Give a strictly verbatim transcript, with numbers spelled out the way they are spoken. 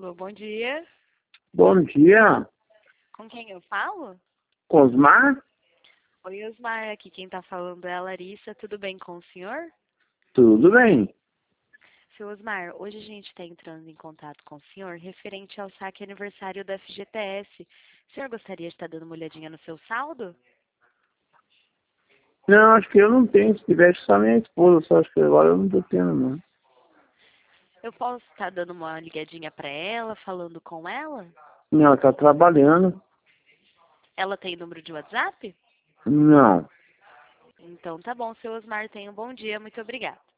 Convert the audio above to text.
Alô, bom dia. Bom dia, Com quem eu falo? Osmar? Oi, Osmar, aqui quem tá falando é a Larissa. Tudo bem com o senhor? Tudo bem? Seu Osmar, hoje a gente está entrando em contato com o senhor referente ao saque aniversário da F G T S. O senhor gostaria de estar dando uma olhadinha no seu saldo? Não, acho que eu não tenho. Se tivesse só minha esposa, só acho que agora eu não tô tendo, não. Eu posso estar dando uma ligadinha para ela, falando com ela? Não, ela tá trabalhando. Ela tem número de WhatsApp? Não. Então tá bom, seu Osmar, tenha um bom dia. Muito obrigada.